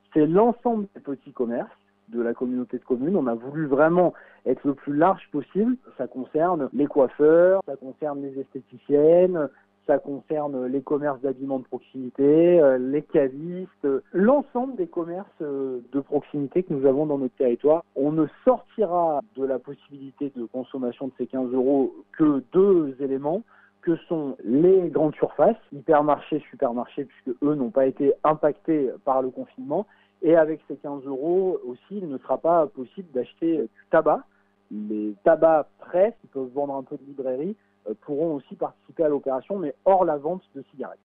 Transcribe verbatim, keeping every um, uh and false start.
c'est l'ensemble des petits commerces de la communauté de communes. On a voulu vraiment être le plus large possible. Ça concerne les coiffeurs, ça concerne les esthéticiennes, ça concerne les commerces d'habillement de proximité, les cavistes, l'ensemble des commerces de proximité que nous avons dans notre territoire. On ne sortira de la possibilité de consommation de ces quinze euros que deux éléments, que sont les grandes surfaces, hypermarchés, supermarchés, puisque eux n'ont pas été impactés par le confinement. Et avec ces quinze euros aussi, il ne sera pas possible d'acheter du tabac. Les tabacs presse qui peuvent vendre un peu de librairie pourront aussi participer à l'opération, mais hors la vente de cigarettes.